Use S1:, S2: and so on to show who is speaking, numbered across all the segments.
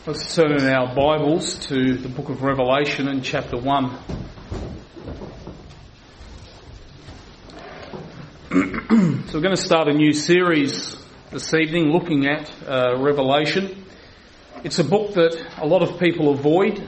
S1: Let's turn in our Bibles to the book of Revelation in chapter 1. So we're going to start a new series this evening looking at Revelation. It's a book that a lot of people avoid.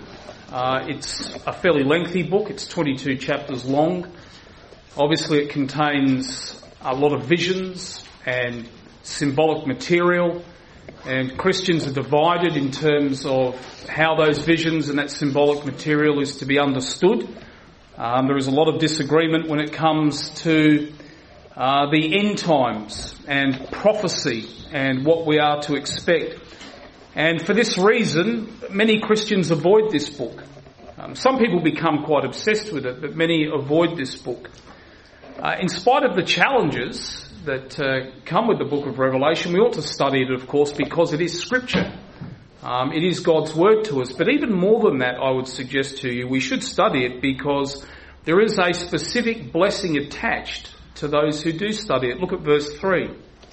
S1: It's a fairly lengthy book. It's 22 chapters long. Obviously it contains a lot of visions and symbolic material. And Christians are divided in terms of how those visions and that symbolic material is to be understood. There is a lot of disagreement when it comes to the end times and prophecy and what we are to expect. And for this reason, many Christians avoid this book. Some people become quite obsessed with it, but many avoid this book. In spite of the challenges that come with the book of Revelation, we ought to study it, of course, because it is Scripture. It is God's word to us. But even more than that, I would suggest to you, we should study it because there is a specific blessing attached to those who do study it. Look at verse 3.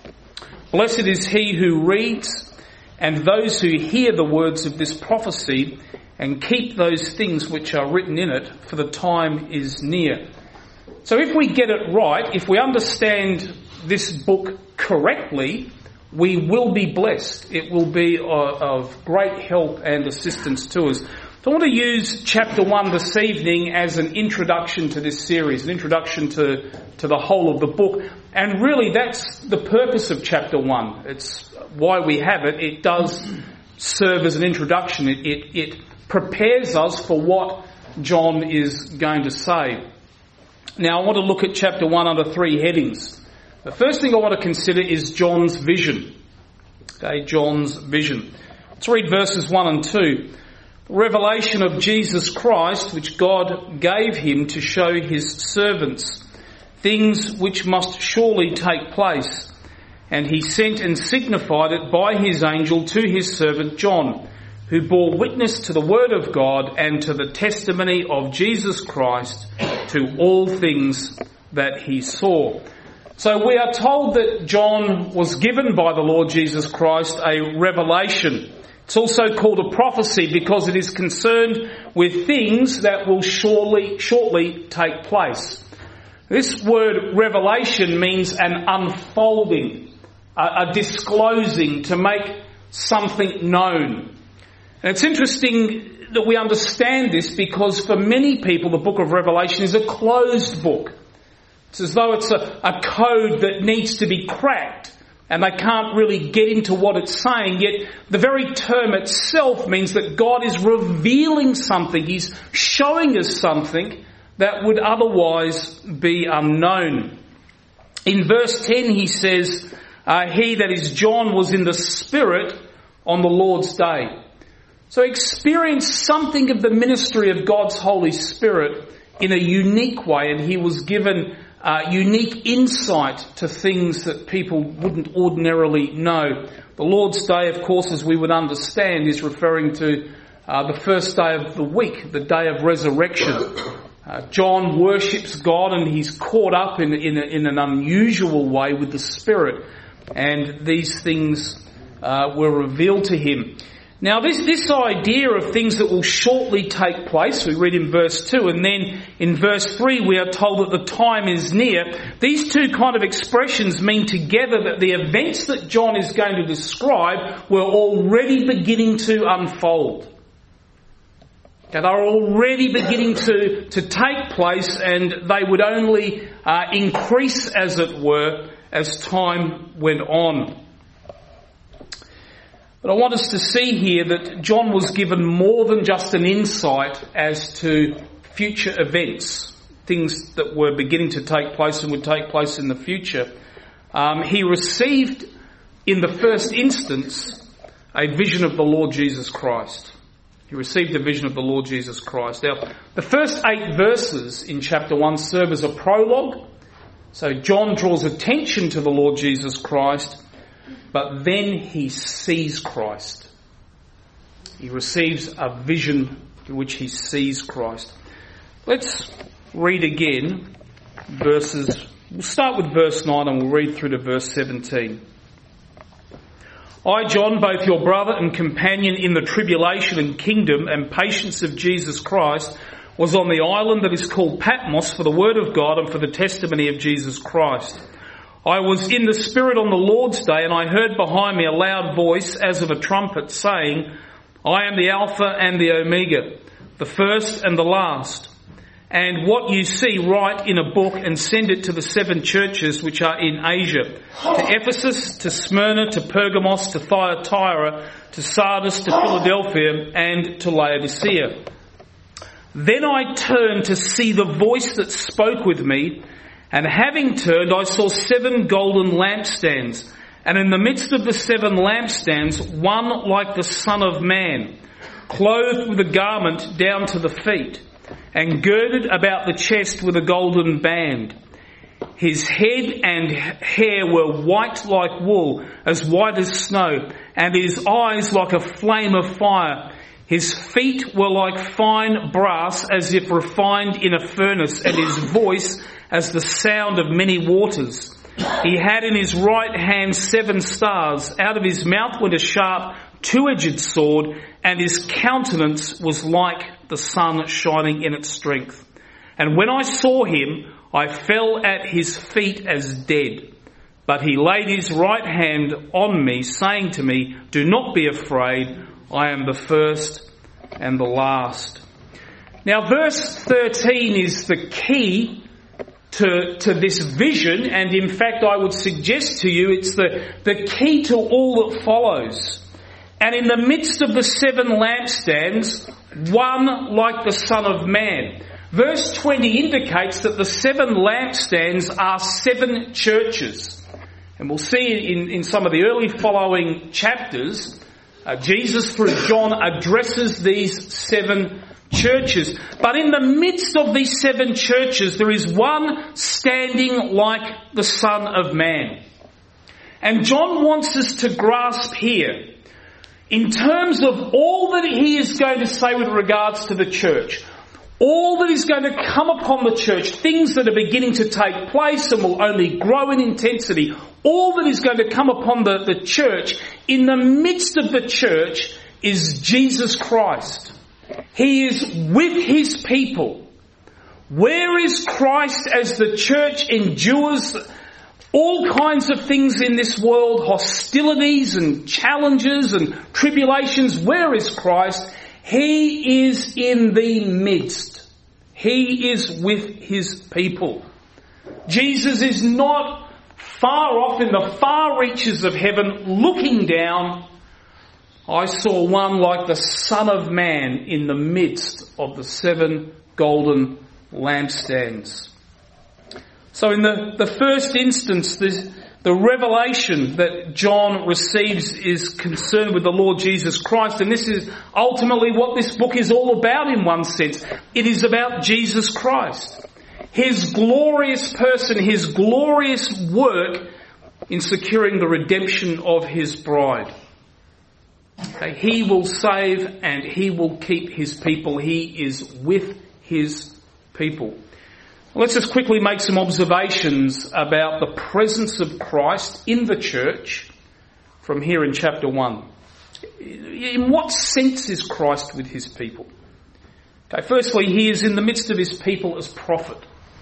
S1: Blessed is he who reads and those who hear the words of this prophecy and keep those things which are written in it, for the time is near. So if we get it right, if we understand this book correctly, we will be blessed. It will be of great help and assistance to us. So I want to use chapter 1 this evening as an introduction to this series, an introduction to the whole of the book. And really that's the purpose of chapter 1. It's why we have it. It does serve as an introduction. It prepares us for what John is going to say. Now I want to look at chapter 1 under three headings. The first thing I want to consider is John's vision. Okay, John's vision. Let's read verses 1 and 2. Revelation of Jesus Christ, which God gave him to show his servants, things which must surely take place. And he sent and signified it by his angel to his servant John, who bore witness to the word of God and to the testimony of Jesus Christ, to all things that he saw. So we are told that John was given by the Lord Jesus Christ a revelation. It's also called a prophecy because it is concerned with things that will shortly take place. This word revelation means an unfolding, a disclosing, to make something known. And it's interesting that we understand this because for many people the book of Revelation is a closed book. It's as though it's a code that needs to be cracked and they can't really get into what it's saying. Yet the very term itself means that God is revealing something. He's showing us something that would otherwise be unknown. In verse 10 he says, he, that is John, was in the Spirit on the Lord's day. So experienced something of the ministry of God's Holy Spirit in a unique way, and he was given unique insight to things that people wouldn't ordinarily know. The Lord's Day, of course, as we would understand, is referring to the first day of the week, the day of resurrection. John worships God and he's caught up in an unusual way with the Spirit, and these things were revealed to him. Now this idea of things that will shortly take place, we read in verse 2, and then in verse 3 we are told that the time is near. These two kind of expressions mean together that the events that John is going to describe were already beginning to unfold. Okay, they're already beginning to take place, and they would only increase, as it were, as time went on. But I want us to see here that John was given more than just an insight as to future events, things that were beginning to take place and would take place in the future. He received, in the first instance, a vision of the Lord Jesus Christ. He received a vision of the Lord Jesus Christ. Now, the first 8 verses in chapter 1 serve as a prologue. So John draws attention to the Lord Jesus Christ, but then he sees Christ. He receives a vision in which he sees Christ. Let's read again verses. We'll start with verse 9 and we'll read through to verse 17. I, John, both your brother and companion in the tribulation and kingdom and patience of Jesus Christ, was on the island that is called Patmos for the word of God and for the testimony of Jesus Christ. I was in the Spirit on the Lord's day, and I heard behind me a loud voice as of a trumpet saying, I am the Alpha and the Omega, the first and the last. And what you see, write in a book and send it to the 7 churches which are in Asia, to Ephesus, to Smyrna, to Pergamos, to Thyatira, to Sardis, to Philadelphia, and to Laodicea. Then I turned to see the voice that spoke with me, and having turned, I saw 7 golden lampstands, and in the midst of the 7 lampstands, one like the Son of Man, clothed with a garment down to the feet, and girded about the chest with a golden band. His head and hair were white like wool, as white as snow, and his eyes like a flame of fire. His feet were like fine brass, as if refined in a furnace, and his voice as the sound of many waters. He had in his right hand 7 stars. Out of his mouth went a sharp 2-edged sword, and his countenance was like the sun shining in its strength. And when I saw him, I fell at his feet as dead. But he laid his right hand on me, saying to me, do not be afraid, I am the first and the last. Now verse 13 is the key to this vision, and in fact I would suggest to you it's the key to all that follows. And in the midst of the 7 lampstands, one like the Son of Man. Verse 20 indicates that the 7 lampstands are 7 churches. And we'll see in some of the early following chapters, Jesus through John addresses these 7 churches. But in the midst of these 7 churches, there is one standing like the Son of Man. And John wants us to grasp here, in terms of all that he is going to say with regards to the church, all that is going to come upon the church, things that are beginning to take place and will only grow in intensity, all that is going to come upon the church, in the midst of the church is Jesus Christ. He is with his people. Where is Christ as the church endures all kinds of things in this world, hostilities and challenges and tribulations? Where is Christ? He is in the midst. He is with his people. Jesus is not far off in the far reaches of heaven looking down. I saw one like the Son of Man in the midst of the 7 golden lampstands. So in the first instance, the revelation that John receives is concerned with the Lord Jesus Christ, and this is ultimately what this book is all about in one sense. It is about Jesus Christ. His glorious person, his glorious work in securing the redemption of his bride. Okay, he will save and he will keep his people. He is with his people. Let's just quickly make some observations about the presence of Christ in the church from here in chapter 1. In what sense is Christ with his people? Okay, firstly, he is in the midst of his people as prophet.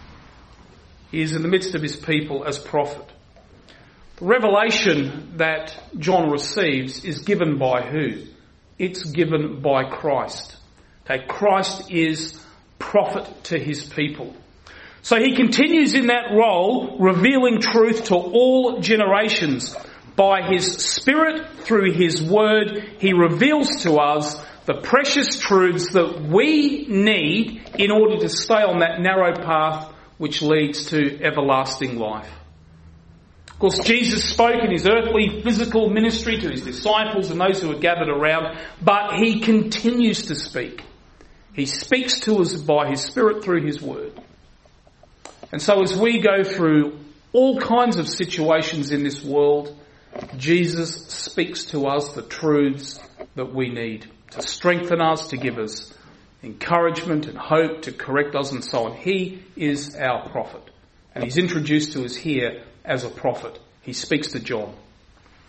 S1: He is in the midst of his people as prophet. The revelation that John receives is given by who? It's given by Christ. Okay, Christ is prophet to his people. So he continues in that role, revealing truth to all generations. By his Spirit, through his word, he reveals to us the precious truths that we need in order to stay on that narrow path which leads to everlasting life. Of course, Jesus spoke in his earthly physical ministry to his disciples and those who were gathered around, but he continues to speak. He speaks to us by his Spirit through his word. And so as we go through all kinds of situations in this world, Jesus speaks to us the truths that we need to strengthen us, to give us encouragement and hope, to correct us and so on. He is our prophet. And he's introduced to us here as a prophet. He speaks to John.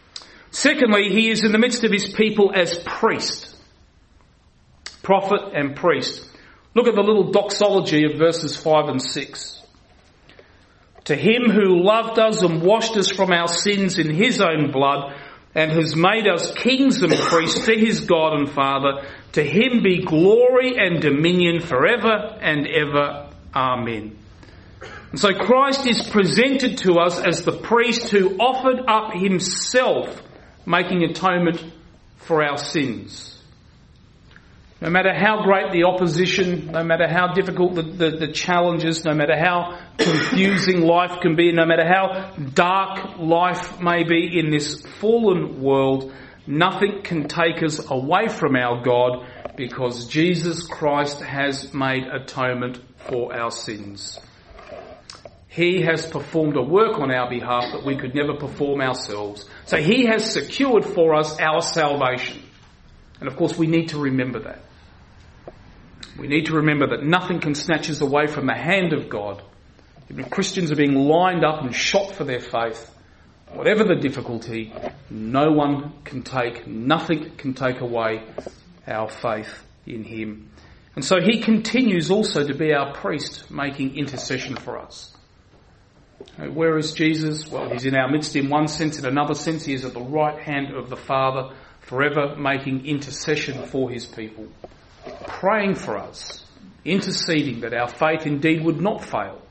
S1: Secondly, he is in the midst of his people as priest. Prophet and priest. Look at the little doxology of verses 5 and 6. To him who loved us and washed us from our sins in his own blood and has made us kings and priests to his God and Father, to him be glory and dominion forever and ever. Amen. And so Christ is presented to us as the priest who offered up himself, making atonement for our sins. No matter how great the opposition, no matter how difficult the challenges, no matter how confusing life can be, no matter how dark life may be in this fallen world, nothing can take us away from our God, because Jesus Christ has made atonement for our sins. He has performed a work on our behalf that we could never perform ourselves. So he has secured for us our salvation. And of course we need to remember that. We need to remember that nothing can snatch us away from the hand of God. Even Christians are being lined up and shot for their faith. Whatever the difficulty, nothing can take away our faith in him. And so he continues also to be our priest, making intercession for us. Where is Jesus? Well, he's in our midst in one sense. In another sense, he is at the right hand of the Father, forever making intercession for his people, praying for us, interceding that our faith indeed would not fail.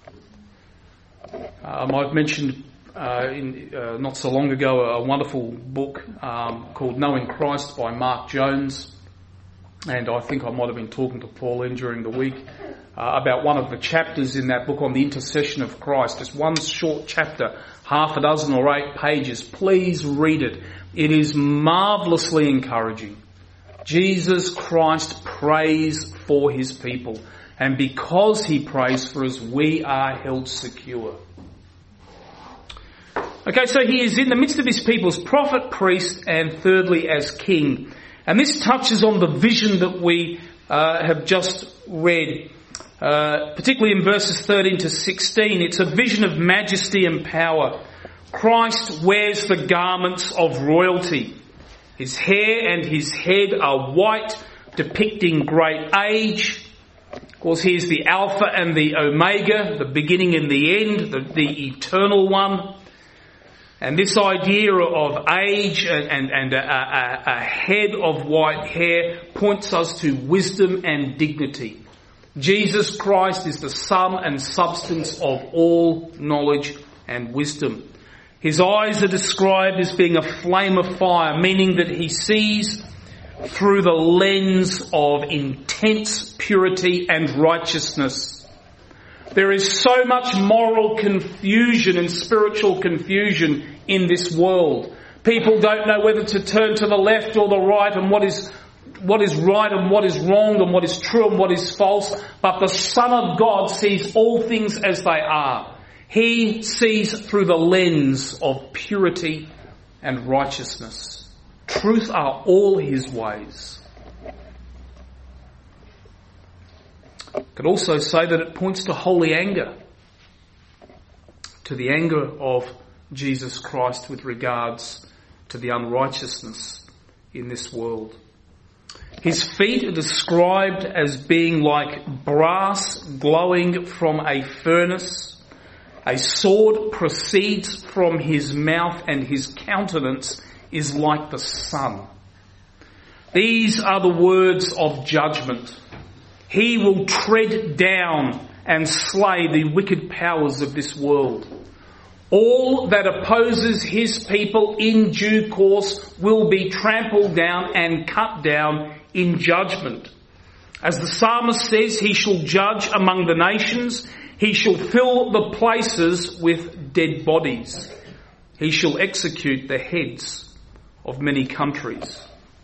S1: I've mentioned not so long ago a wonderful book called Knowing Christ by Mark Jones, and I think I might have been talking to Pauline during the week about one of the chapters in that book on the intercession of Christ. Just one short chapter, 6 or 8 pages. Please read it. It is marvellously encouraging. Jesus Christ prays for his people, and because he prays for us, we are held secure. Okay, so he is in the midst of his people as prophet, priest, and thirdly as king. And this touches on the vision that we have just read, particularly in verses 13 to 16. It's a vision of majesty and power. Christ wears the garments of royalty. His hair and his head are white, depicting great age. Of course, he is the Alpha and the Omega, the beginning and the end, the eternal one. And this idea of age and a head of white hair points us to wisdom and dignity. Jesus Christ is the sum and substance of all knowledge and wisdom. His eyes are described as being a flame of fire, meaning that he sees through the lens of intense purity and righteousness. There is so much moral confusion and spiritual confusion in this world. People don't know whether to turn to the left or the right, and what is right and what is wrong, and what is true and what is false. But the Son of God sees all things as they are. He sees through the lens of purity and righteousness. Truth are all his ways. Could also say that it points to holy anger, to the anger of Jesus Christ with regards to the unrighteousness in this world. His feet are described as being like brass glowing from a furnace. A sword proceeds from his mouth, and his countenance is like the sun. These are the words of judgment. He will tread down and slay the wicked powers of this world. All that opposes his people in due course will be trampled down and cut down in judgment. As the psalmist says, he shall judge among the nations. He shall fill the places with dead bodies. He shall execute the heads of many countries.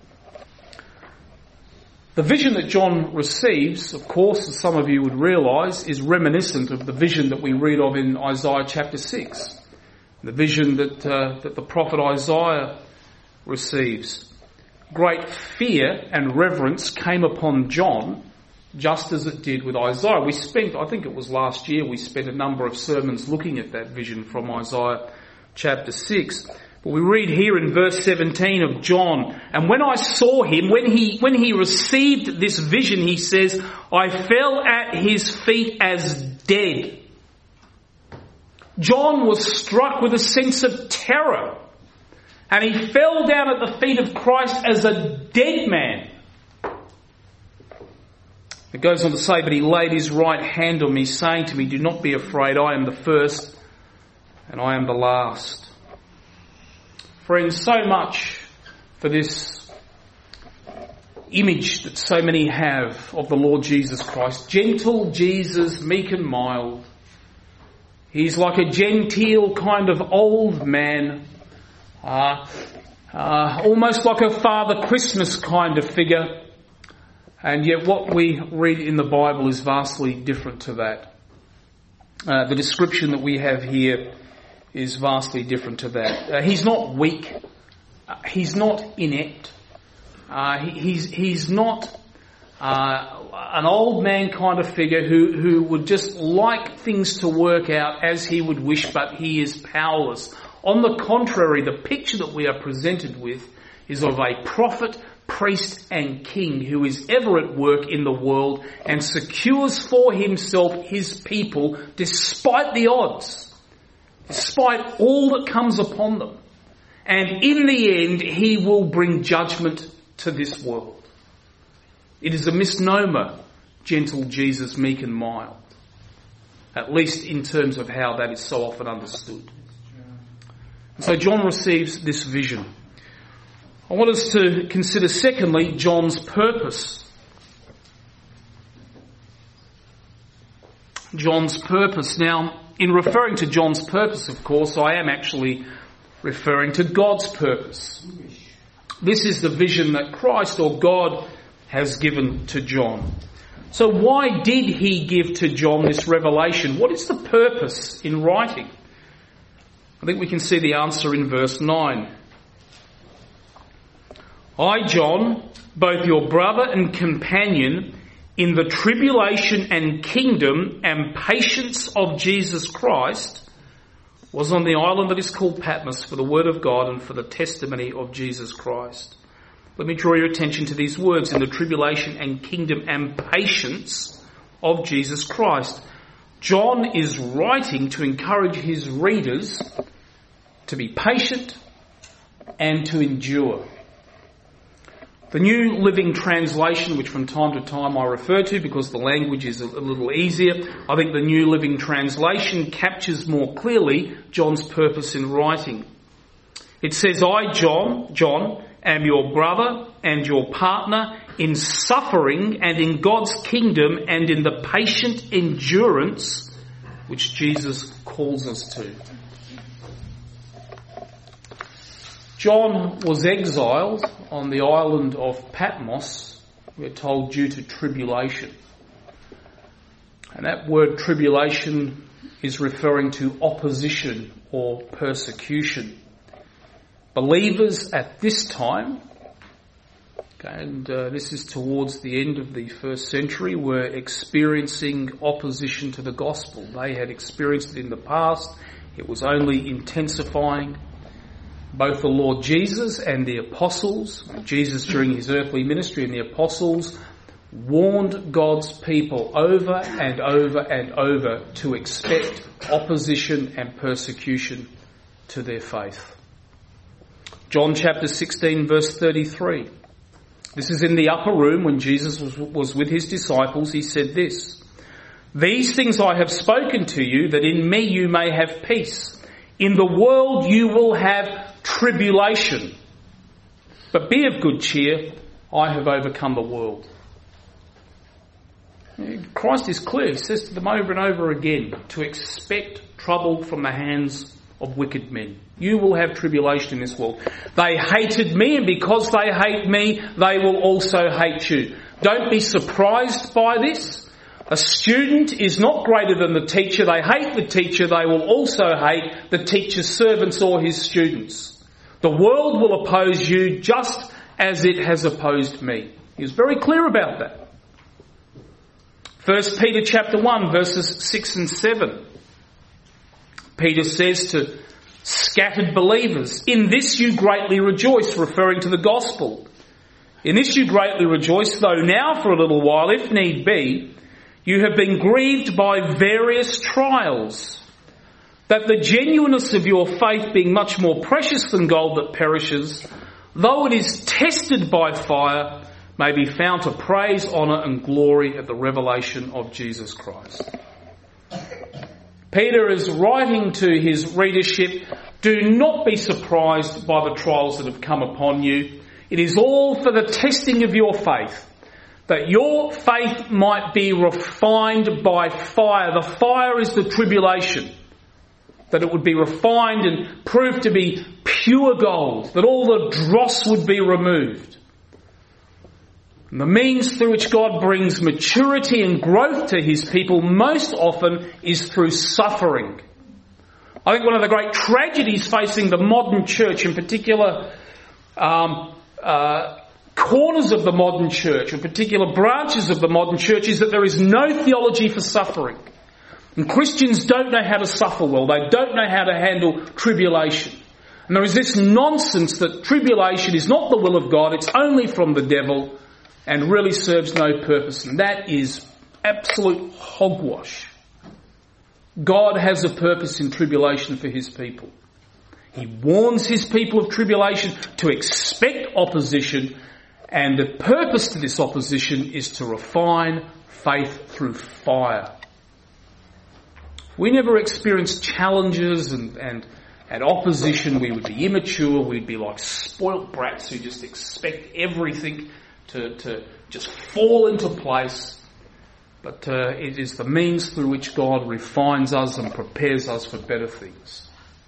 S1: The vision that John receives, of course, as some of you would realise, is reminiscent of the vision that we read of in Isaiah chapter 6. The vision that the prophet Isaiah receives. Great fear and reverence came upon John, just as it did with Isaiah. We spent, I think it was last year, we spent a number of sermons looking at that vision from Isaiah chapter 6. But we read here in verse 17 of John, and when I saw him, when he received this vision, he says, I fell at his feet as dead. John was struck with a sense of terror, and he fell down at the feet of Christ as a dead man. It goes on to say, but he laid his right hand on me, saying to me, do not be afraid, I am the first and I am the last. Friends, so much for this image that so many have of the Lord Jesus Christ. Gentle Jesus, meek and mild. He's like a genteel kind of old man, almost like a Father Christmas kind of figure. And yet what we read in the Bible is vastly different to that. The description that we have here is vastly different to that. He's not weak. He's not inept. He's not an old man kind of figure who would just like things to work out as he would wish, but he is powerless. On the contrary, the picture that we are presented with is of a prophet, priest and king who is ever at work in the world and secures for himself his people despite the odds. Despite all that comes upon them. And in the end, he will bring judgment to this world. It is a misnomer, gentle Jesus, meek and mild. At least in terms of how that is so often understood. And so John receives this vision. I want us to consider secondly, John's purpose. John's purpose. Now, in referring to John's purpose, of course, I am actually referring to God's purpose. This is the vision that Christ or God has given to John. So why did he give to John this revelation? What is the purpose in writing? I think we can see the answer in verse 9. I, John, both your brother and companion, in the tribulation and kingdom and patience of Jesus Christ, was on the island that is called Patmos for the word of God and for the testimony of Jesus Christ. Let me draw your attention to these words, in the tribulation and kingdom and patience of Jesus Christ. John is writing to encourage his readers to be patient and to endure. The New Living Translation, which from time to time I refer to because the language is a little easier, I think the New Living Translation captures more clearly John's purpose in writing. It says, I, John, am your brother and your partner in suffering and in God's kingdom and in the patient endurance which Jesus calls us to. John was exiled on the island of Patmos, we're told, due to tribulation. And that word tribulation is referring to opposition or persecution. Believers at this time, and this is towards the end of the first century, were experiencing opposition to the gospel. They had experienced it in the past. It was only intensifying. Both the Lord Jesus and the apostles, Jesus during his earthly ministry and the apostles, warned God's people over and over and over to expect opposition and persecution to their faith. John chapter 16 verse 33. This is in the upper room when Jesus was with his disciples. He said this, these things I have spoken to you, that in me you may have peace. In the world you will have tribulation. But be of good cheer, I have overcome the world. Christ is clear. He says to them over and over again to expect trouble from the hands of wicked men. You will have tribulation in this world. They hated me, and because they hate me, they will also hate you. Don't be surprised by this. A student is not greater than the teacher. They hate the teacher. They will also hate the teacher's servants or his students. The world will oppose you just as it has opposed me. He was very clear about that. 1 Peter chapter 1 verses 6 and 7. Peter says to scattered believers. In this you greatly rejoice, referring to the gospel. In this you greatly rejoice, though now for a little while, if need be, you have been grieved by various trials, that the genuineness of your faith, being much more precious than gold that perishes, though it is tested by fire, may be found to praise, honour and glory at the revelation of Jesus Christ. Peter is writing to his readership, do not be surprised by the trials that have come upon you. It is all for the testing of your faith, that your faith might be refined by fire. The fire is the tribulation. That it would be refined and proved to be pure gold, that all the dross would be removed. And the means through which God brings maturity and growth to his people most often is through suffering. I think one of the great tragedies facing the modern church, in particular corners of the modern church, or particular branches of the modern church, is that there is no theology for suffering. And Christians don't know how to suffer well. They don't know how to handle tribulation. And there is this nonsense that tribulation is not the will of God, it's only from the devil and really serves no purpose. And that is absolute hogwash. God has a purpose in tribulation for his people. He warns his people of tribulation to expect opposition, and the purpose to this opposition is to refine faith through fire. We never experienced challenges and opposition. We would be immature. We'd be like spoilt brats who just expect everything to just fall into place. But it is the means through which God refines us and prepares us for better things.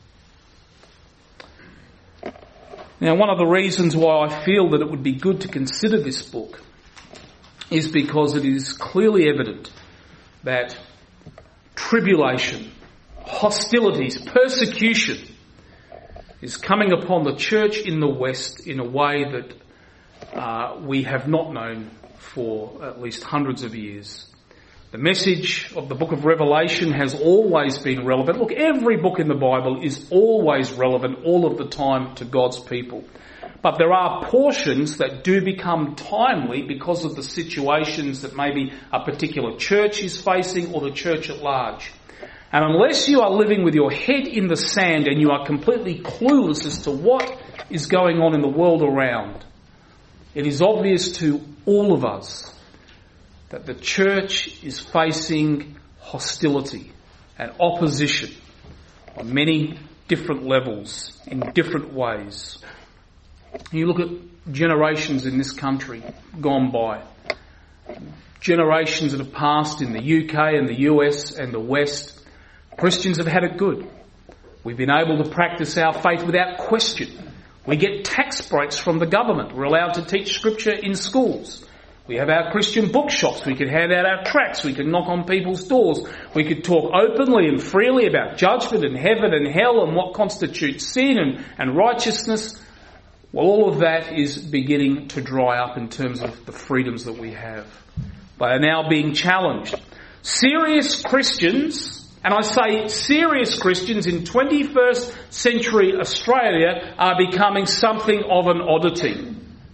S1: Now, one of the reasons why I feel that it would be good to consider this book is because it is clearly evident that tribulation, hostilities, persecution is coming upon the church in the West in a way that we have not known for at least hundreds of years. The message of the book of Revelation has always been relevant. Look, every book in the Bible is always relevant all of the time to God's people. But there are portions that do become timely because of the situations that maybe a particular church is facing or the church at large. And unless you are living with your head in the sand and you are completely clueless as to what is going on in the world around, it is obvious to all of us that the church is facing hostility and opposition on many different levels, in different ways. You look at generations in this country gone by, generations that have passed in the UK and the US and the West. Christians have had it good. We've been able to practice our faith without question. We get tax breaks from the government. We're allowed to teach scripture in schools. We have our Christian bookshops. We could hand out our tracts. We could knock on people's doors. We could talk openly and freely about judgment and heaven and hell and what constitutes sin and righteousness. Well, all of that is beginning to dry up in terms of the freedoms that we have. They are now being challenged. Serious Christians, and I say serious Christians in 21st century Australia, are becoming something of an oddity.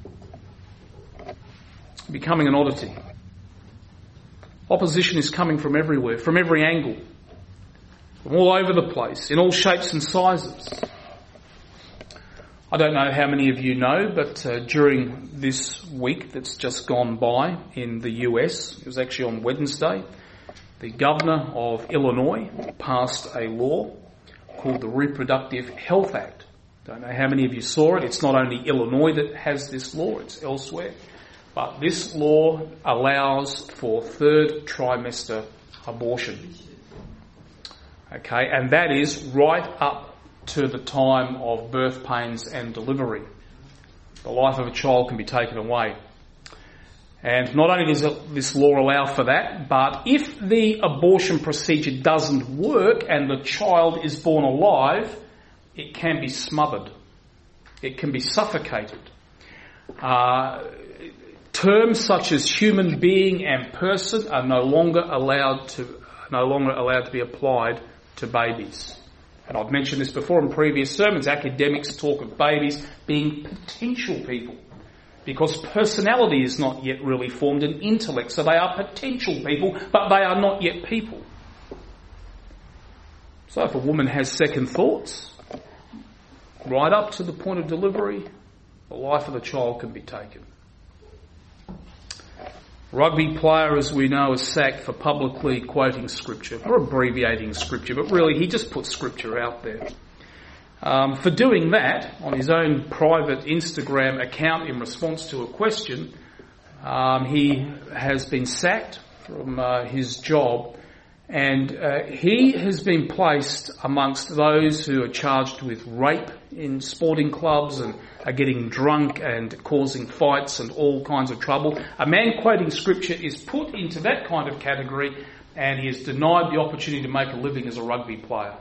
S1: Becoming an oddity. Opposition is coming from everywhere, from every angle, from all over the place, in all shapes and sizes. I don't know how many of you know, but during this week that's just gone by in the US, it was actually on Wednesday, the governor of Illinois passed a law called the Reproductive Health Act. Don't know how many of you saw it. It's not only Illinois that has this law, it's elsewhere. But this law allows for third trimester abortion. Okay, and that is right up to the time of birth pains and delivery. The life of a child can be taken away. And not only does this law allow for that, but if the abortion procedure doesn't work and the child is born alive, it can be smothered. It can be suffocated. Terms such as human being and person are no longer allowed to be applied to babies. And I've mentioned this before in previous sermons. Academics talk of babies being potential people because personality is not yet really formed and intellect. So they are potential people, but they are not yet people. So if a woman has second thoughts, right up to the point of delivery, the life of the child can be taken. Rugby player, as we know, is sacked for publicly quoting scripture, or abbreviating scripture, but really he just put scripture out there. For doing that on his own private Instagram account in response to a question, he has been sacked from his job, and he has been placed amongst those who are charged with rape in sporting clubs and are getting drunk and causing fights and all kinds of trouble. A man quoting scripture is put into that kind of category, and he is denied the opportunity to make a living as a rugby player.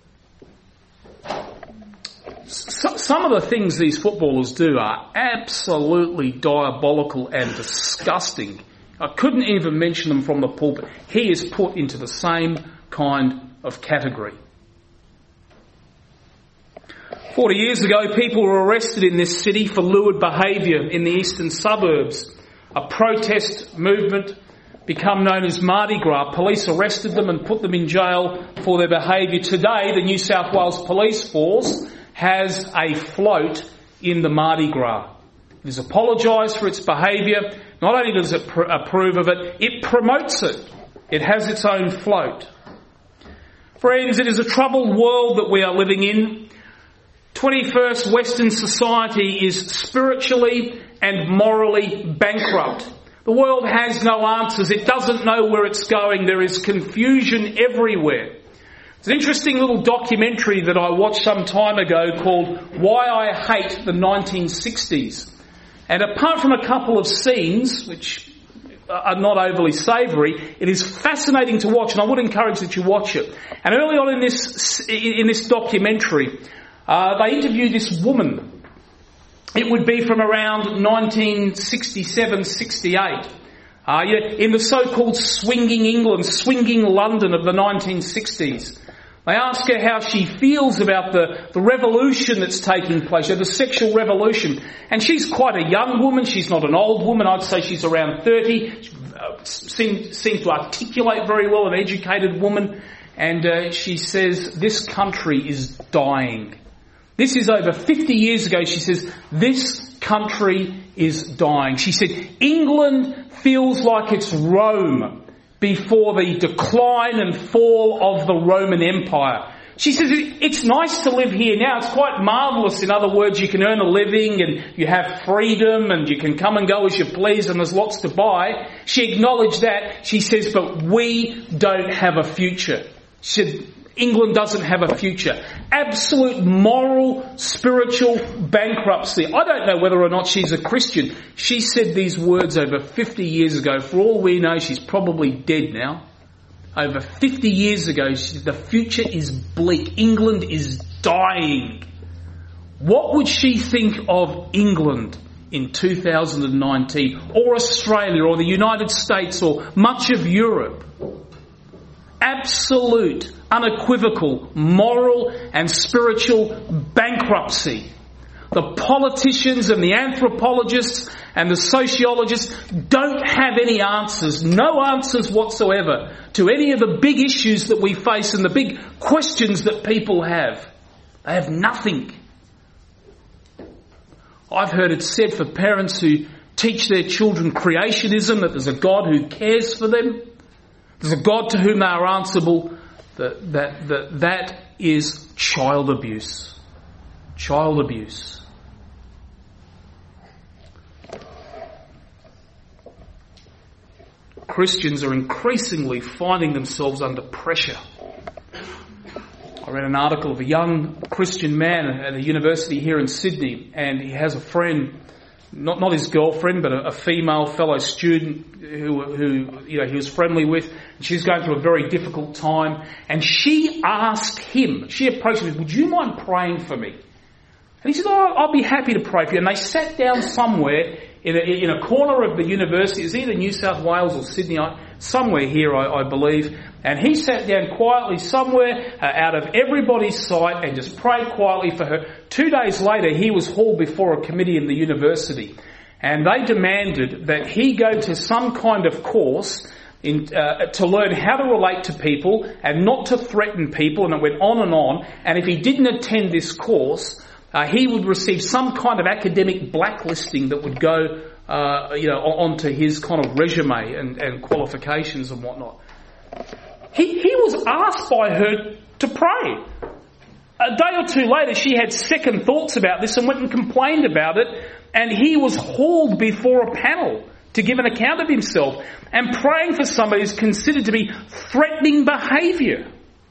S1: Some of the things these footballers do are absolutely diabolical and disgusting. I couldn't even mention them from the pulpit. He is put into the same kind of category. 40 years ago, people were arrested in this city for lewd behaviour in the eastern suburbs. A protest movement become known as Mardi Gras. Police arrested them and put them in jail for their behaviour. Today, the New South Wales Police Force has a float in the Mardi Gras. It has apologised for its behaviour. Not only does it approve of it, it promotes it. It has its own float. Friends, it is a troubled world that we are living in. 21st Western society is spiritually and morally bankrupt. The world has no answers. It doesn't know where it's going. There is confusion everywhere. It's an interesting little documentary that I watched some time ago called Why I Hate the 1960s. And apart from a couple of scenes, which are not overly savoury, it is fascinating to watch, and I would encourage that you watch it. And early on in this documentary, they interviewed this woman. It would be from around 1967-68. In the so-called swinging England, swinging London of the 1960s. They ask her how she feels about the revolution that's taking place, the sexual revolution. And she's quite a young woman. She's not an old woman. I'd say she's around 30. Seems to articulate very well, an educated woman. And she says, this country is dying. This is over 50 years ago. She says, this country is dying. She said, England feels like it's Rome before the decline and fall of the Roman Empire. She says, it's nice to live here now. It's quite marvellous. In other words, you can earn a living and you have freedom and you can come and go as you please and there's lots to buy. She acknowledged that. She says, but we don't have a future. She said, England doesn't have a future. Absolute moral, spiritual bankruptcy. I don't know whether or not she's a Christian. She said these words over 50 years ago. For all we know, she's probably dead now. Over 50 years ago, the future is bleak. England is dying. What would she think of England in 2019, or Australia, or the United States, or much of Europe? Absolute, unequivocal, moral and spiritual bankruptcy. The politicians and the anthropologists and the sociologists don't have any answers, no answers whatsoever to any of the big issues that we face and the big questions that people have. They have nothing. I've heard it said for parents who teach their children creationism, that there's a God who cares for them. There's a God to whom they are answerable. That is child abuse. Child abuse. Christians are increasingly finding themselves under pressure. I read an article of a young Christian man at a university here in Sydney, and he has a friend, not his girlfriend, but a female fellow student who he was friendly with. She's going through a very difficult time, and she asked him, she approached him, would you mind praying for me? And he said, "Oh, I'll be happy to pray for you." And they sat down somewhere in a corner of the university. It was either New South Wales or Sydney, somewhere here, I believe. And he sat down quietly somewhere out of everybody's sight and just prayed quietly for her. 2 days later, he was hauled before a committee in the university. And they demanded that he go to some kind of course to learn how to relate to people and not to threaten people. And it went on and on. And if he didn't attend this course, he would receive some kind of academic blacklisting that would go, onto his kind of resume and qualifications and whatnot. He was asked by her to pray. A day or two later, she had second thoughts about this and went and complained about it, and he was hauled before a panel to give an account of himself. And praying for somebody is considered to be threatening behaviour.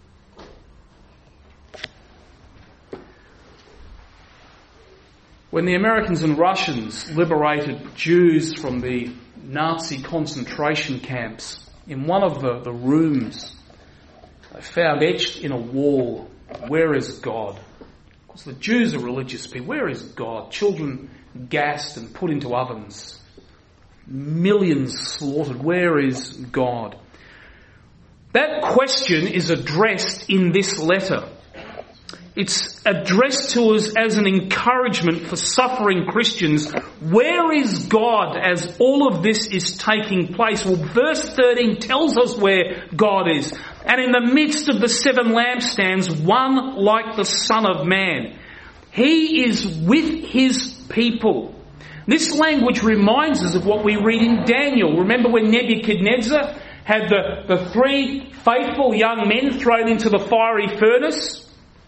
S1: When the Americans and Russians liberated Jews from the Nazi concentration camps, in one of the rooms, they found etched in a wall, "Where is God?" Because the Jews are religious people. Where is God? Children gassed and put into ovens. Millions slaughtered. Where is God? That question is addressed in this letter. It's addressed to us as an encouragement for suffering Christians. Where is God as all of this is taking place? Well, verse 13 tells us where God is. "And in the midst of the 7 lampstands, one like the Son of Man." He is with his people. This language reminds us of what we read in Daniel. Remember when Nebuchadnezzar had the 3 faithful young men thrown into the fiery furnace?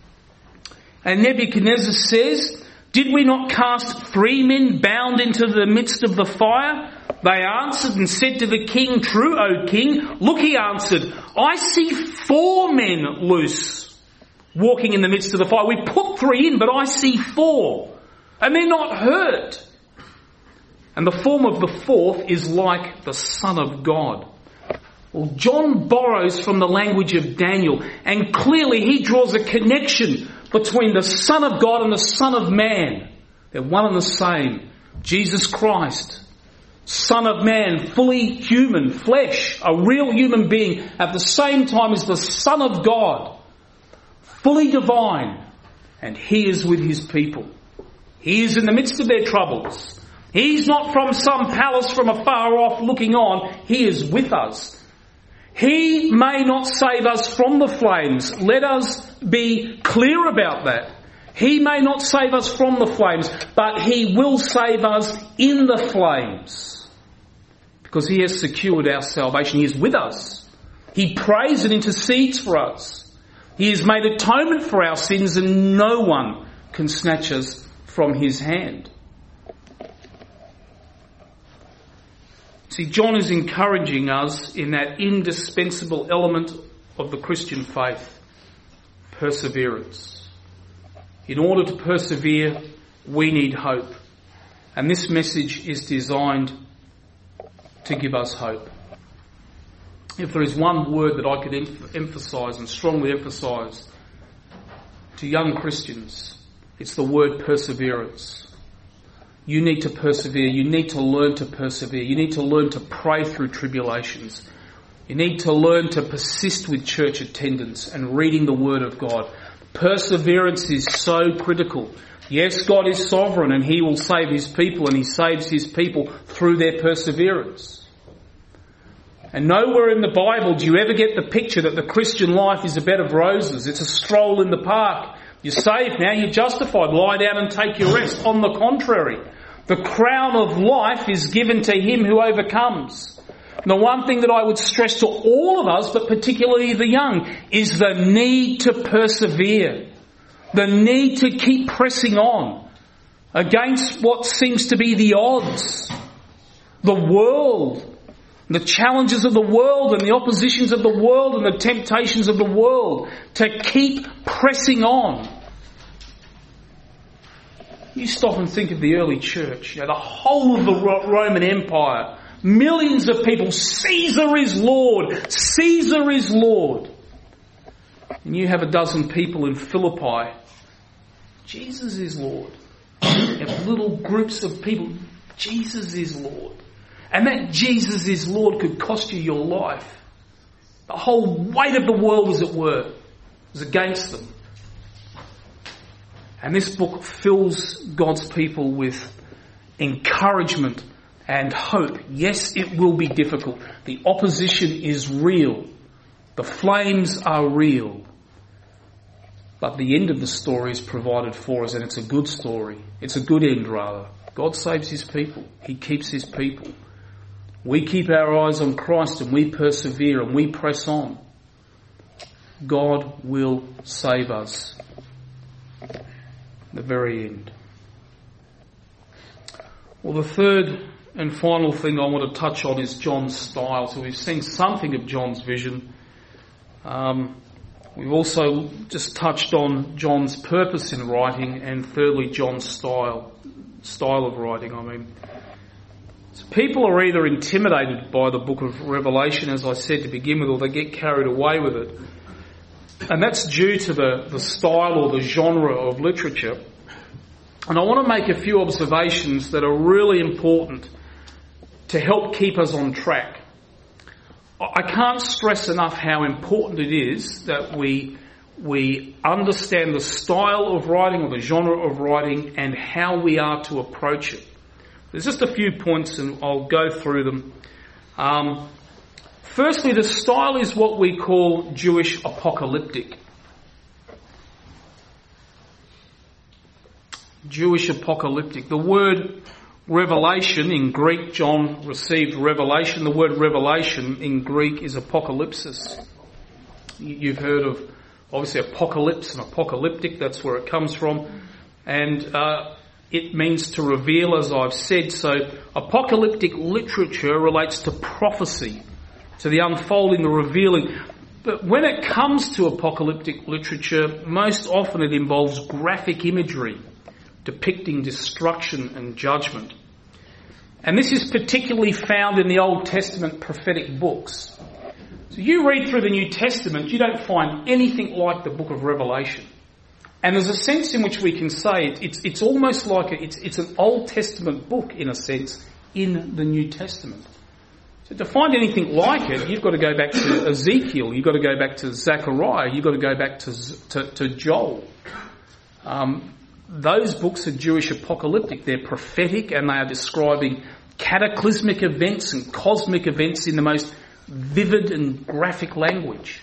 S1: And Nebuchadnezzar says, "Did we not cast 3 men bound into the midst of the fire?" They answered and said to the king, "True, O king." "Look," he answered, "I see 4 men loose, walking in the midst of the fire. We put 3 in, but I see 4, and they're not hurt." And the form of the 4th is like the Son of God. Well, John borrows from the language of Daniel, and clearly he draws a connection between the Son of God and the Son of Man. They're one and the same. Jesus Christ, Son of Man, fully human, flesh, a real human being, at the same time as the Son of God, fully divine, and he is with his people. He is in the midst of their troubles. He's not from some palace from afar off looking on. He is with us. He may not save us from the flames. Let us be clear about that. He may not save us from the flames, but he will save us in the flames. Because he has secured our salvation. He is with us. He prays and intercedes for us. He has made atonement for our sins, and no one can snatch us from his hand. See, John is encouraging us in that indispensable element of the Christian faith, perseverance. In order to persevere, we need hope. And this message is designed to give us hope. If there is one word that I could emphasise and strongly emphasise to young Christians, it's the word perseverance. You need to persevere. You need to learn to persevere. You need to learn to pray through tribulations. You need to learn to persist with church attendance and reading the Word of God. Perseverance is so critical. Yes, God is sovereign and he will save his people, and he saves his people through their perseverance. And nowhere in the Bible do you ever get the picture that the Christian life is a bed of roses. It's a stroll in the park. You're saved now, you're justified. Lie down and take your rest. On the contrary, the crown of life is given to him who overcomes. And the one thing that I would stress to all of us, but particularly the young, is the need to persevere. The need to keep pressing on against what seems to be the odds. The world, the challenges of the world and the oppositions of the world and the temptations of the world. To keep pressing on. You stop and think of the early church, the whole of the Roman Empire, millions of people, Caesar is Lord, Caesar is Lord. And you have a dozen people in Philippi Jesus is Lord. You have little groups of people. Jesus is Lord. And that Jesus is Lord could cost you your life. The whole weight of the world, as it were, is against them. And this book fills God's people with encouragement and hope. Yes, it will be difficult. The opposition is real. The flames are real. But the end of the story is provided for us, and it's a good story. It's a good end, rather. God saves his people. He keeps his people. We keep our eyes on Christ and we persevere and we press on. God will save us. The very end. Well, the third and final thing I want to touch on is John's style. So we've seen something of John's vision. We've also just touched on John's purpose in writing, and thirdly, John's style of writing, So people are either intimidated by the book of Revelation, as I said to begin with, or they get carried away with it. And that's due to the style or the genre of literature. And I want to make a few observations that are really important to help keep us on track. I can't stress enough how important it is that we understand the style of writing or the genre of writing and how we are to approach it. There's just a few points and I'll go through them. Firstly, the style is what we call Jewish apocalyptic. Jewish apocalyptic. The word revelation in Greek, John received revelation. The word revelation in Greek is apocalypsis. You've heard of, obviously, apocalypse and apocalyptic. That's where it comes from. And it means to reveal, as I've said. So apocalyptic literature relates to prophecy, to the unfolding, the revealing. But when it comes to apocalyptic literature, most often it involves graphic imagery depicting destruction and judgment. And this is particularly found in the Old Testament prophetic books. So you read through the New Testament, you don't find anything like the book of Revelation. And there's a sense in which we can say it's almost like it's an Old Testament book, in a sense, in the New Testament. So to find anything like it, you've got to go back to Ezekiel, you've got to go back to Zechariah, you've got to go back to Joel. Those books are Jewish apocalyptic. They're prophetic and they are describing cataclysmic events and cosmic events in the most vivid and graphic language.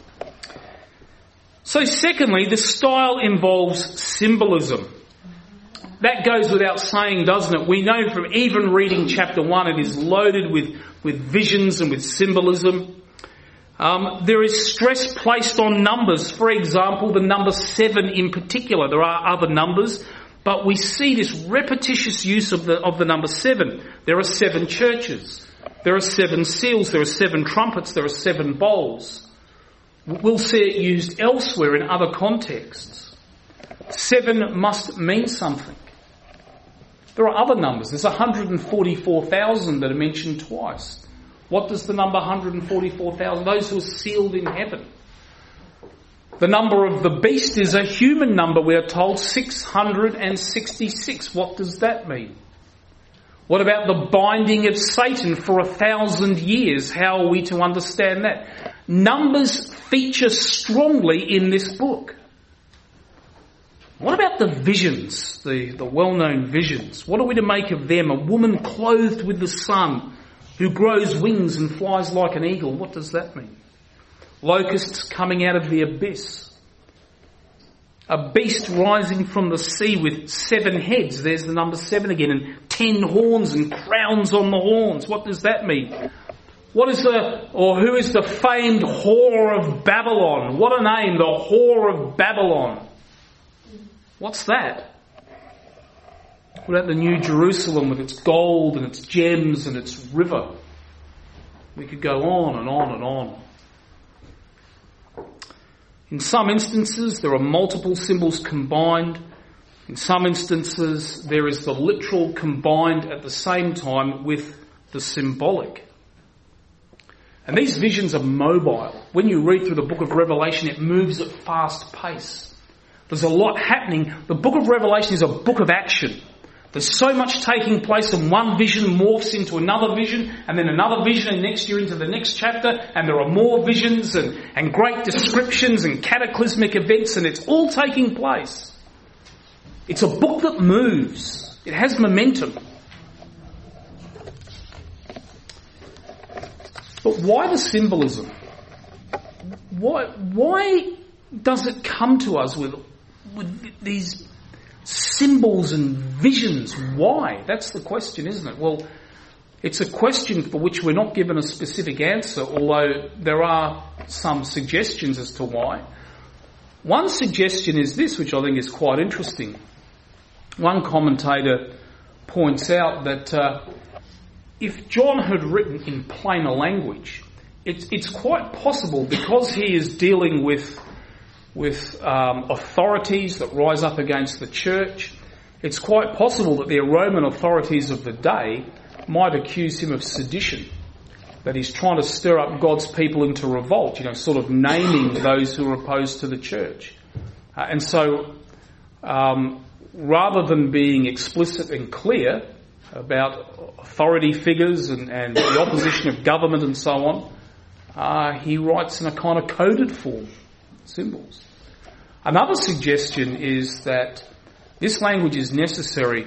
S1: So secondly, the style involves symbolism. That goes without saying, doesn't it? We know from even reading chapter 1, it is loaded with visions and with symbolism. There is stress placed on numbers. For example, the number 7 in particular. There are other numbers, but we see this repetitious use of the number 7. There are 7 churches. There are 7 seals. There are 7 trumpets. There are 7 bowls. We'll see it used elsewhere in other contexts. 7 must mean something. There are other numbers. There's 144,000 that are mentioned twice. What does the number 144,000? Those who are sealed in heaven. The number of the beast is a human number, we are told, 666. What does that mean? What about the binding of Satan for 1,000 years? How are we to understand that? Numbers feature strongly in this book. What about the visions, the well-known visions? What are we to make of them? A woman clothed with the sun, who grows wings and flies like an eagle. What does that mean? Locusts coming out of the abyss. A beast rising from the sea with 7 heads. There's the number 7 again. And 10 horns and crowns on the horns. What does that mean? Who is the famed whore of Babylon? What a name, the whore of Babylon. What's that? What about the New Jerusalem with its gold and its gems and its river? We could go on and on and on. In some instances, there are multiple symbols combined. In some instances, there is the literal combined at the same time with the symbolic. And these visions are mobile. When you read through the book of Revelation, it moves at fast pace. There's a lot happening. The book of Revelation is a book of action. There's so much taking place, and one vision morphs into another vision, and then another vision, and next year into the next chapter, and there are more visions and great descriptions and cataclysmic events, and it's all taking place. It's a book that moves. It has momentum. But why the symbolism? Why does it come to us with these symbols and visions? Why? That's the question, isn't it? Well, it's a question for which we're not given a specific answer, although there are some suggestions as to why. One suggestion is this, which I think is quite interesting. One commentator points out that if John had written in plainer language, it's quite possible, because he is dealing with authorities that rise up against the church, it's quite possible that the Roman authorities of the day might accuse him of sedition, that he's trying to stir up God's people into revolt, sort of naming those who are opposed to the church. And so, rather than being explicit and clear about authority figures and the opposition of government and so on, he writes in a kind of coded form, symbols. Another suggestion is that this language is necessary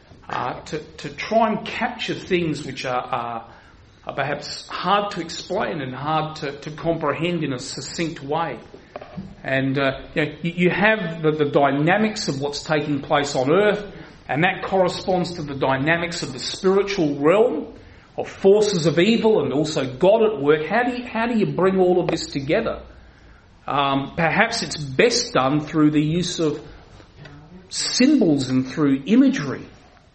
S1: to try and capture things which are perhaps hard to explain and hard to comprehend in a succinct way. And you have the dynamics of what's taking place on earth, and that corresponds to the dynamics of the spiritual realm, of forces of evil, and also God at work. How do you bring all of this together? Perhaps it's best done through the use of symbols and through imagery.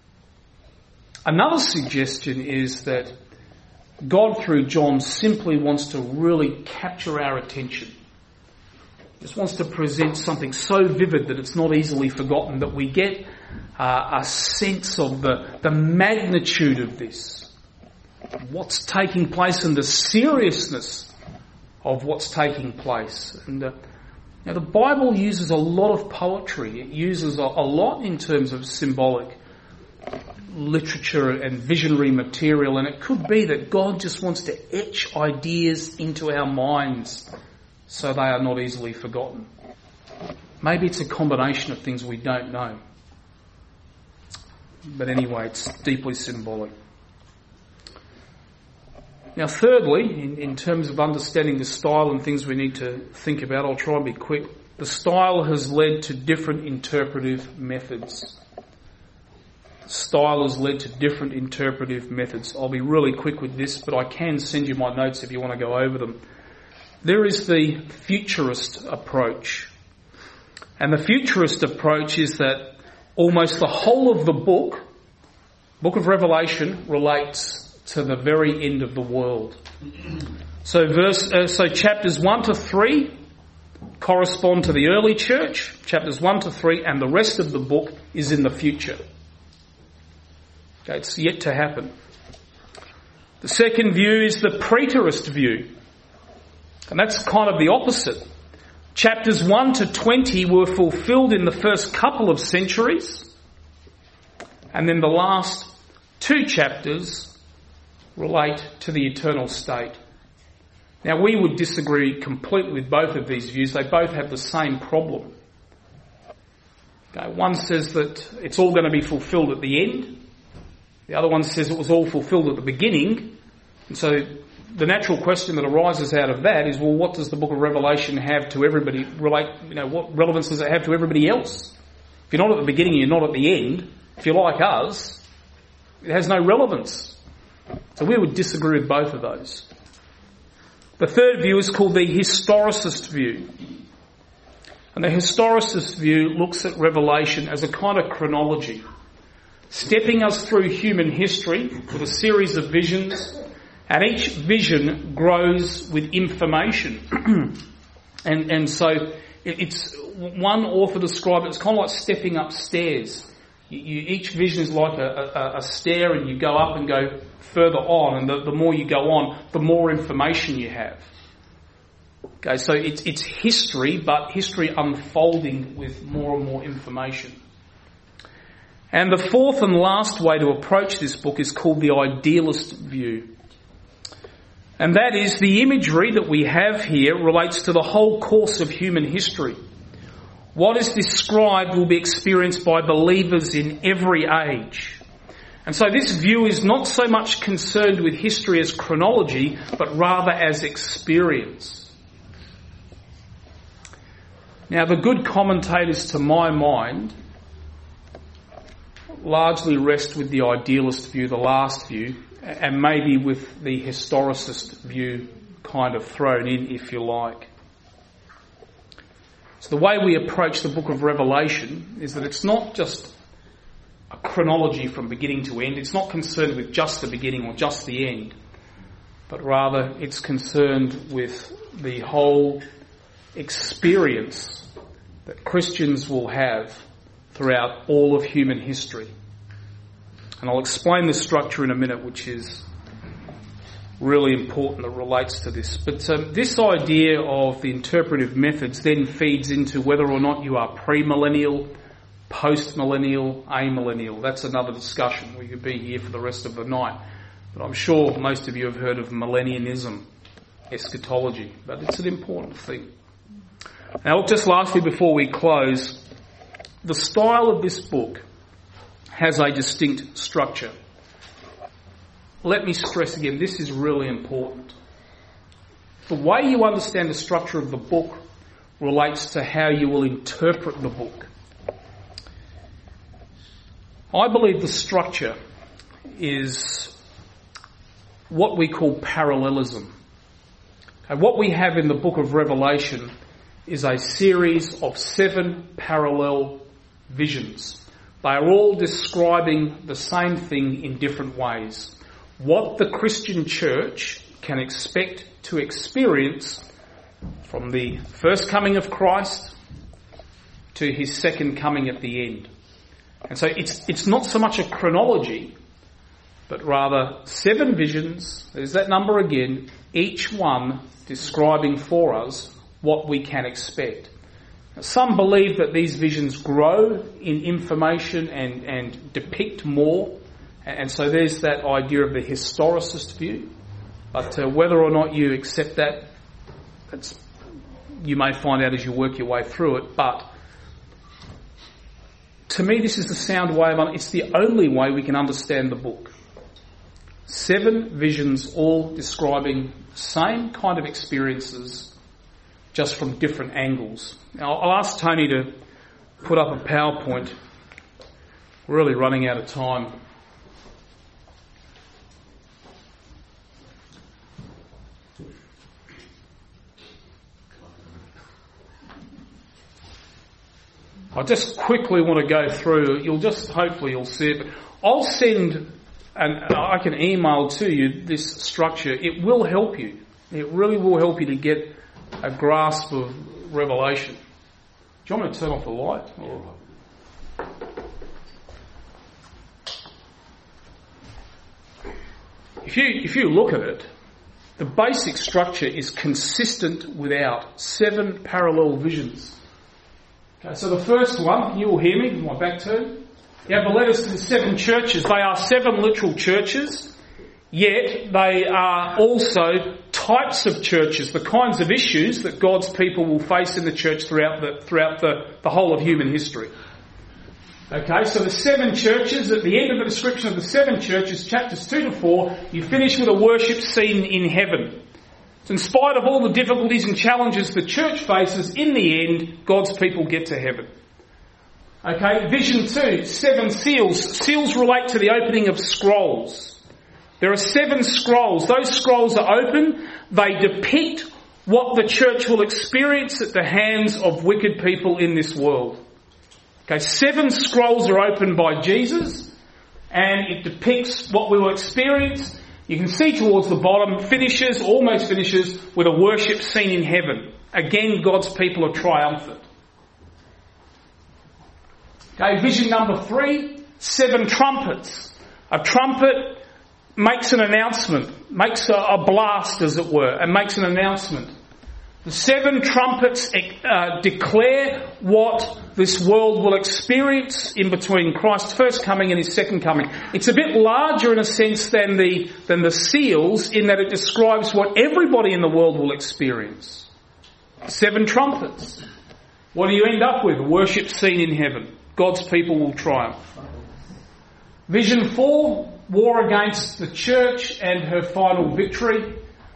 S1: Another suggestion is that God, through John, simply wants to really capture our attention. Just wants to present something so vivid that it's not easily forgotten, that we get a sense of the magnitude of this, what's taking place, and the seriousness of what's taking place. And the Bible uses a lot of poetry. It uses a lot in terms of symbolic literature and visionary material, and it could be that God just wants to etch ideas into our minds so they are not easily forgotten. Maybe it's a combination of things we don't know. But anyway, it's deeply symbolic. Now, thirdly, in terms of understanding the style and things we need to think about, I'll try and be quick. The style has led to different interpretive methods. Style has led to different interpretive methods. I'll be really quick with this, but I can send you my notes if you want to go over them. There is the futurist approach. And the futurist approach is that almost the whole of the book of Revelation, relates to the very end of the world. So chapters 1 to 3 correspond to the early church, chapters 1 to 3, and the rest of the book is in the future. Okay, it's yet to happen. The second view is the preterist view. And that's kind of the opposite. Chapters 1 to 20 were fulfilled in the first couple of centuries. And then the last 2 chapters relate to the eternal state. Now, we would disagree completely with both of these views. They both have the same problem. Okay, one says that it's all going to be fulfilled at the end. The other one says it was all fulfilled at the beginning. And so the natural question that arises out of that is, well, what does the book of Revelation have to everybody? What relevance does it have to everybody else? If you're not at the beginning, you're not at the end. If you're like us, it has no relevance. So we would disagree with both of those. The third view is called the historicist view. And the historicist view looks at Revelation as a kind of chronology, stepping us through human history with a series of visions, and each vision grows with information. and so it's, one author described it as kind of like stepping up stairs. Each vision is like a stair, and you go up and go further on, and the more you go on, the more information you have. Okay, so it's history, but history unfolding with more and more information. And the fourth and last way to approach this book is called the idealist view. And that is the imagery that we have here relates to the whole course of human history. What is described will be experienced by believers in every age. And so this view is not so much concerned with history as chronology, but rather as experience. Now, the good commentators, to my mind, largely rest with the idealist view, the last view, and maybe with the historicist view kind of thrown in, if you like. So the way we approach the book of Revelation is that it's not just a chronology from beginning to end. It's not concerned with just the beginning or just the end, but rather it's concerned with the whole experience that Christians will have throughout all of human history. And I'll explain the structure in a minute, which is really important that relates to this. But this idea of the interpretive methods then feeds into whether or not you are premillennial, post-millennial, amillennial. That's another discussion. We could be here for the rest of the night. But I'm sure most of you have heard of millennianism, eschatology. But it's an important thing. Now, just lastly, before we close, the style of this book has a distinct structure. Let me stress again, this is really important. The way you understand the structure of the book relates to how you will interpret the book. I believe the structure is what we call parallelism. And what we have in the book of Revelation is a series of 7 parallel visions. They are all describing the same thing in different ways. What the Christian church can expect to experience from the first coming of Christ to his second coming at the end. And so it's not so much a chronology, but rather 7 visions, there's that number again, each one describing for us what we can expect. Some believe that these visions grow in information and depict more, and so there's that idea of the historicist view. But whether or not you accept that, you may find out as you work your way through it. But to me, this is the sound way it's the only way we can understand the book. 7 visions, all describing the same kind of experiences, just from different angles. Now, I'll ask Tony to put up a PowerPoint. We're really running out of time. I just quickly want to go through. Hopefully you'll see it. But I'll send, and I can email to you this structure. It will help you. It really will help you to get a grasp of Revelation. Do you want me to turn off the light? Or? If you look at it, the basic structure is consistent without 7 parallel visions. Okay, so the first one, you will hear me with my back turned. You have the letters to the 7 churches. They are 7 literal churches, yet they are also types of churches, the kinds of issues that God's people will face in the church throughout the whole of human history. Okay, so the 7 churches, at the end of the description of the 7 churches, chapters 2 to 4, you finish with a worship scene in heaven. So in spite of all the difficulties and challenges the church faces, in the end, God's people get to heaven. Okay, vision 2, 7 seals. Seals relate to the opening of scrolls. There are 7 scrolls. Those scrolls are open. They depict what the church will experience at the hands of wicked people in this world. Okay, 7 scrolls are opened by Jesus, and it depicts what we will experience. You can see towards the bottom, almost finishes, with a worship scene in heaven. Again, God's people are triumphant. Okay, vision number 3, 7 trumpets. A trumpet makes an announcement, makes a blast, as it were, and makes an announcement. The 7 trumpets declare what this world will experience in between Christ's first coming and his second coming. It's a bit larger in a sense than the seals, in that it describes what everybody in the world will experience. 7 trumpets. What do you end up with? Worship scene in heaven. God's people will triumph. Vision 4, war against the church and her final victory.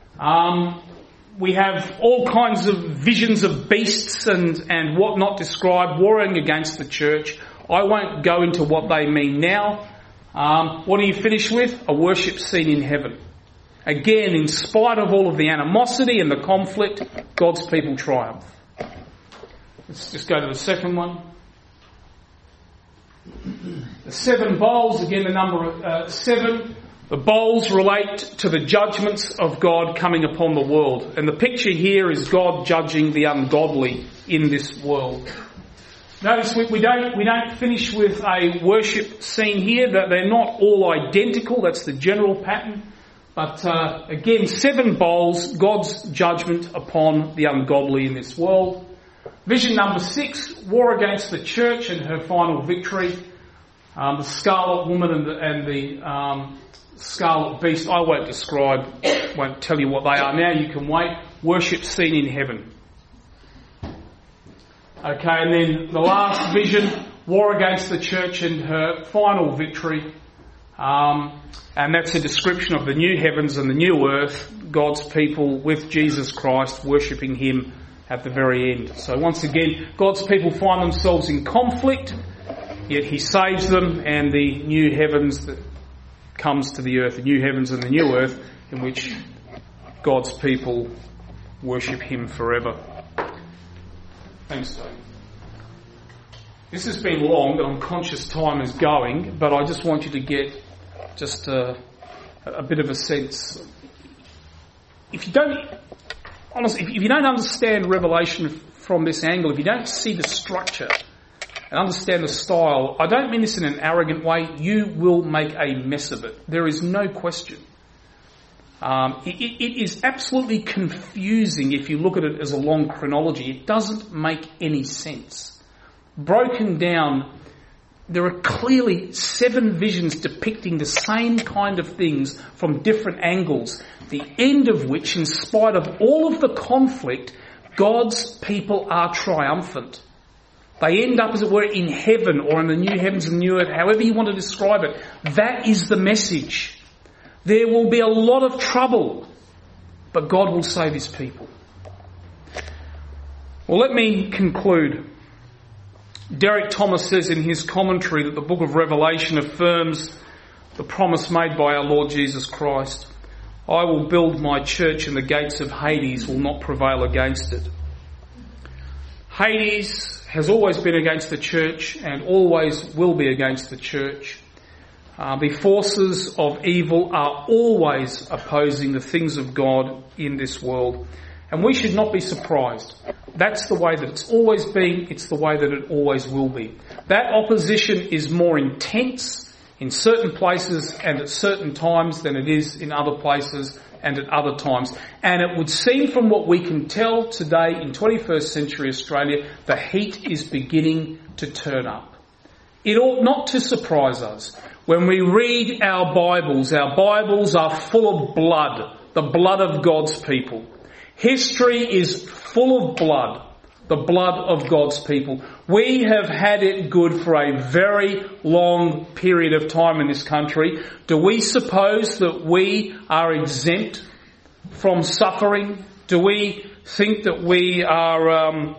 S1: We have all kinds of visions of beasts and whatnot described warring against the church. I won't go into what they mean now. What do you finish with? A worship scene in heaven. Again, in spite of all of the animosity and the conflict, God's people triumph. Let's just go to the second one. The 7 bowls, again the number 7. The bowls relate to the judgments of God coming upon the world. And the picture here is God judging the ungodly in this world. Notice we don't finish with a worship scene here. That they're not all identical. That's the general pattern. But again, 7 bowls, God's judgment upon the ungodly in this world. Vision number 6, war against the church and her final victory. The scarlet woman and the scarlet beast, I won't describe, won't tell you what they are now, you can wait. Worship scene in heaven. Okay, and then the last vision, war against the church and her final victory. And that's a description of the new heavens and the new earth, God's people with Jesus Christ worshipping him at the very end. So once again, God's people find themselves in conflict, yet he saves them, and the new heavens that comes to the earth, the new heavens and the new earth, in which God's people worship him forever. Thanks, Dave. This has been long, and I'm conscious time is going, but I just want you to get just a bit of a sense. If you don't understand Revelation from this angle, if you don't see the structure and understand the style, I don't mean this in an arrogant way, you will make a mess of it. There is no question. It is absolutely confusing if you look at it as a long chronology. It doesn't make any sense. Broken down, there are clearly 7 visions depicting the same kind of things from different angles, the end of which, in spite of all of the conflict, God's people are triumphant. They end up, as it were, in heaven or in the new heavens and new earth, however you want to describe it. That is the message. There will be a lot of trouble, but God will save his people. Well, let me conclude. Derek Thomas says in his commentary that the book of Revelation affirms the promise made by our Lord Jesus Christ. I will build my church and the gates of Hades will not prevail against it. Hades has always been against the church and always will be against the church. The forces of evil are always opposing the things of God in this world. And we should not be surprised. That's the way that it's always been. It's the way that it always will be. That opposition is more intense in certain places and at certain times than it is in other places and at other times. And it would seem from what we can tell today in 21st century Australia, the heat is beginning to turn up. It ought not to surprise us. When we read our Bibles are full of blood, the blood of God's people. History is full of blood, the blood of God's people. We have had it good for a very long period of time in this country. Do we suppose that we are exempt from suffering? Do we think that we are,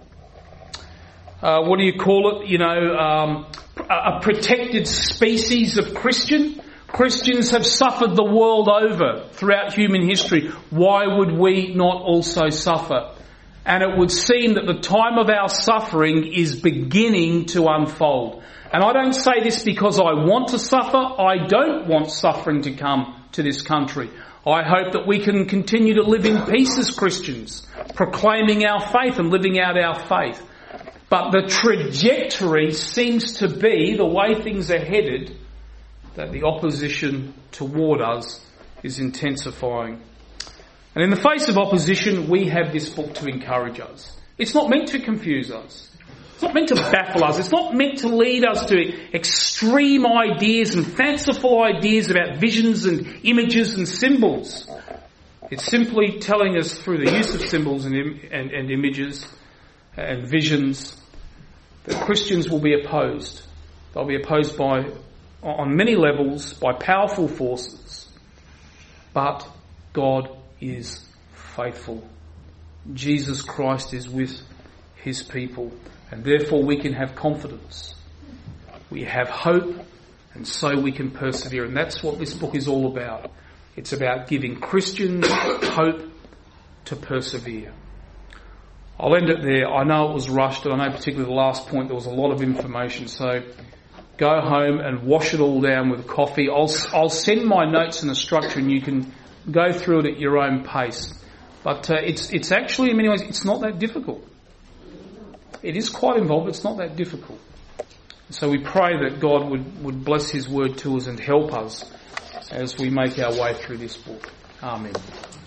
S1: a protected species of Christian? Christians have suffered the world over throughout human history. Why would we not also suffer? And it would seem that the time of our suffering is beginning to unfold. And I don't say this because I want to suffer. I don't want suffering to come to this country. I hope that we can continue to live in peace as Christians, proclaiming our faith and living out our faith. But the trajectory seems to be, the way things are headed, that the opposition toward us is intensifying. And in the face of opposition, we have this book to encourage us. It's not meant to confuse us. It's not meant to baffle us. It's not meant to lead us to extreme ideas and fanciful ideas about visions and images and symbols. It's simply telling us through the use of symbols and images and visions that Christians will be opposed. They'll be opposed on many levels by powerful forces. But God is faithful. Jesus Christ is with his people. And therefore we can have confidence. We have hope, and so we can persevere. And that's what this book is all about. It's about giving Christians hope to persevere. I'll end it there. I know it was rushed, and I know particularly the last point there was a lot of information. So go home and wash it all down with coffee. I'll send my notes in a structure, and you can go through it at your own pace. But it's actually, in many ways, it's not that difficult. It is quite involved, but it's not that difficult. So we pray that God would bless his word to us and help us as we make our way through this book. Amen.